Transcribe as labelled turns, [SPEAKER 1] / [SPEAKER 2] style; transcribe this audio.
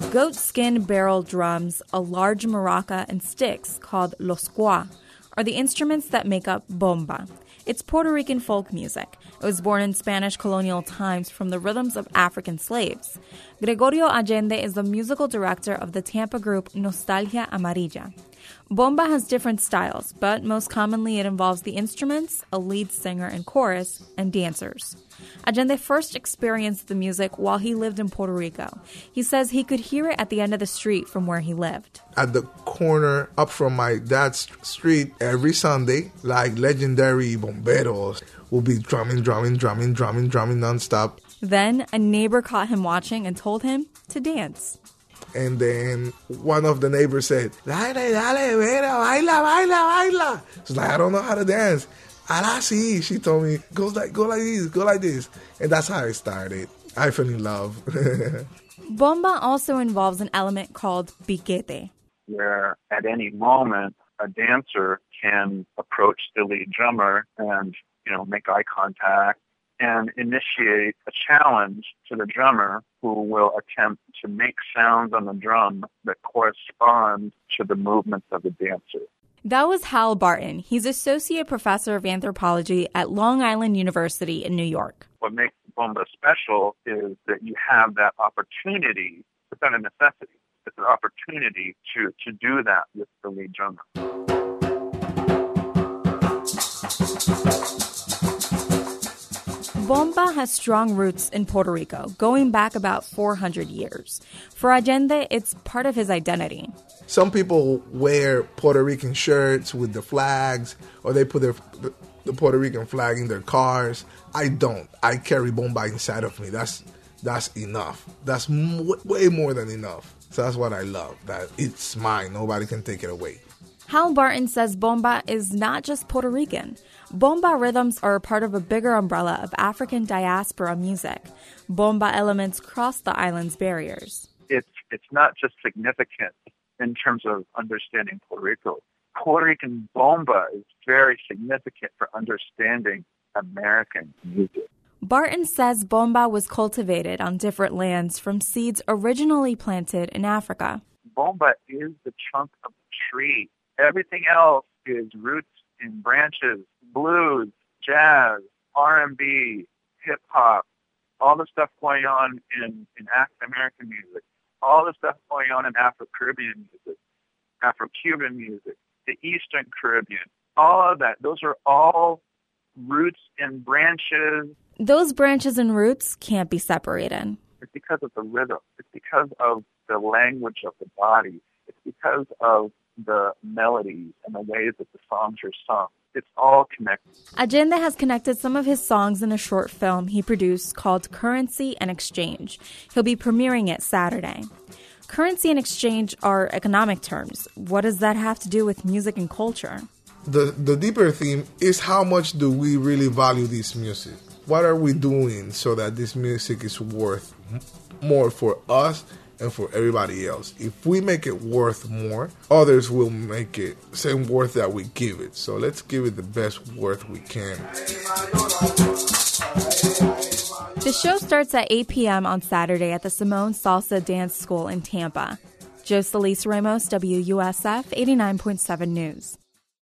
[SPEAKER 1] Goat skin barrel drums, a large maraca, and sticks called los cua are the instruments that make up bomba. It's Puerto Rican folk music. It was born in Spanish colonial times from the rhythms of African slaves. Gregorio Allende is the musical director of the Tampa group Nostalgia Amarilla. Bomba has different styles, but most commonly it involves the instruments, a lead singer and chorus, and dancers. Allende first experienced the music while he lived in Puerto Rico. He says he could hear it at the end of the street from where he lived.
[SPEAKER 2] At the corner up from my dad's street, every Sunday, like legendary bomberos will be drumming nonstop.
[SPEAKER 1] Then a neighbor caught him watching and told him to dance.
[SPEAKER 2] And then one of the neighbors said, dale, vera, baila. It's like, I don't know how to dance. Ahora sí, she told me, go like this. And that's how it started. I fell in love.
[SPEAKER 3] Bomba also involves an element called piquete,
[SPEAKER 4] where at any moment a dancer can approach the lead drummer and, make eye contact and initiate a challenge to the drummer, who will attempt to make sounds on the drum that correspond to the movements of the dancer.
[SPEAKER 3] That was Hal Barton. He's Associate Professor of Anthropology at Long Island University in New York.
[SPEAKER 4] What makes bomba special is that you have that opportunity. It's not a necessity. It's an opportunity to do that with the lead drummer.
[SPEAKER 3] Bomba has strong roots in Puerto Rico, going back about 400 years. For Allende, it's part of his identity.
[SPEAKER 2] Some people wear Puerto Rican shirts with the flags, or they put the Puerto Rican flag in their cars. I don't. I carry bomba inside of me. That's enough. That's way more than enough. So that's what I love, that it's mine. Nobody can take it away.
[SPEAKER 3] Hal Barton says bomba is not just Puerto Rican. Bomba rhythms are a part of a bigger umbrella of African diaspora music. Bomba elements cross the island's barriers.
[SPEAKER 4] It's not just significant in terms of understanding Puerto Rico. Puerto Rican bomba is very significant for understanding American music.
[SPEAKER 3] Barton says bomba was cultivated on different lands from seeds originally planted in Africa.
[SPEAKER 4] Bomba is the trunk of the tree. Everything else is roots and branches, blues, jazz, R&B, hip-hop, all the stuff going on in African-American music, all the stuff going on in Afro-Caribbean music, Afro-Cuban music, the Eastern Caribbean, all of that. Those are all roots and branches.
[SPEAKER 3] Those branches and roots can't be separated.
[SPEAKER 4] It's because of the rhythm. It's because of the language of the body. It's because of the melodies and the ways that the songs are sung. It's all connected.
[SPEAKER 3] Allende has connected some of his songs in a short film he produced called Currency and Exchange. He'll be premiering it Saturday. Currency and exchange are economic terms. What does that have to do with music and culture?
[SPEAKER 2] The deeper theme is, how much do we really value this music? What are we doing so that this music is worth more for us and for everybody else? If we make it worth more, others will make it same worth that we give it. So let's give it the best worth we can.
[SPEAKER 3] The show starts at 8 p.m. on Saturday at the Simone Salsa Dance School in Tampa. Jocelyn Ramos, WUSF 89.7 News.